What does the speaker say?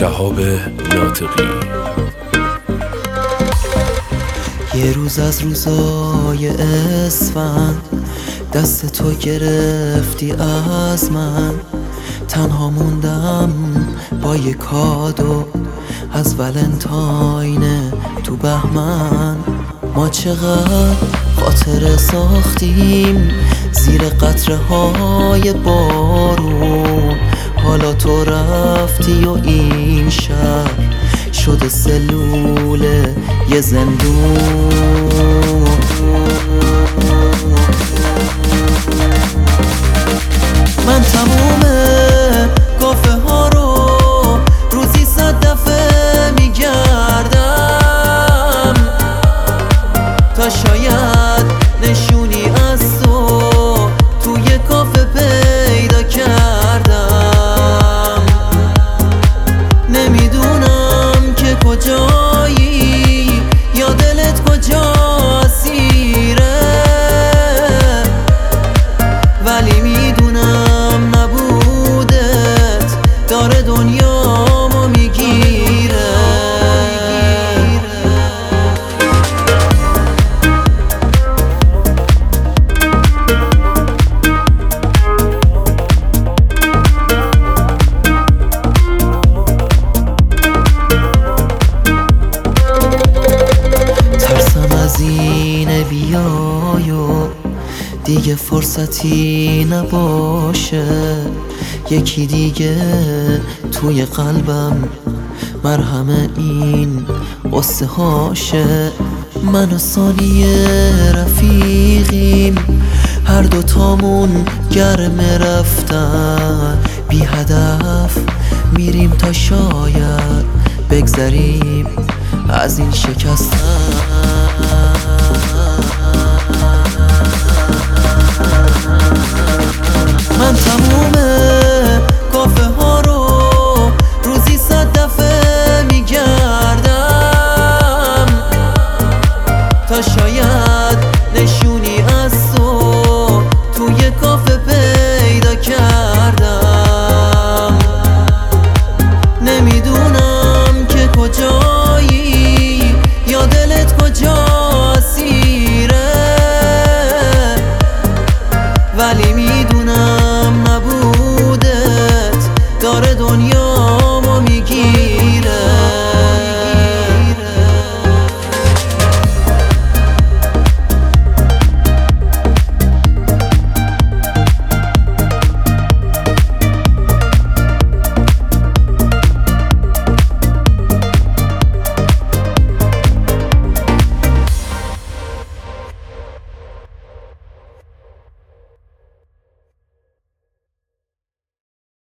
شهاب ناطقی. یه روز از روزای اسفند دست تو گرفتی از من، تنها موندم با یه کادو از ولنتاین تو بهمن. ما چقدر خاطره ساختیم زیر قطره های بارون، حالا تو رفتی و این شهر شده سلول یه زندون. من تموم کافه ها رو روزی 100 دفعه میگردم تا شاید نشونی از تو توی کافه پیدا کردم. نمیدونم که کجایی یا دلت کجا اسیره، ولی میدونم نبودت داره دنیامو میگیره. ترسم از این بیایو دیگه فرصتی نباشه، یکی دیگه توی قلبم مرهم این قصه هاشه. من و ثانیه رفیقیم، هر دوتامون گرم رفتن، بی هدف میریم تا شاید بگذریم از این شکستن. من تموم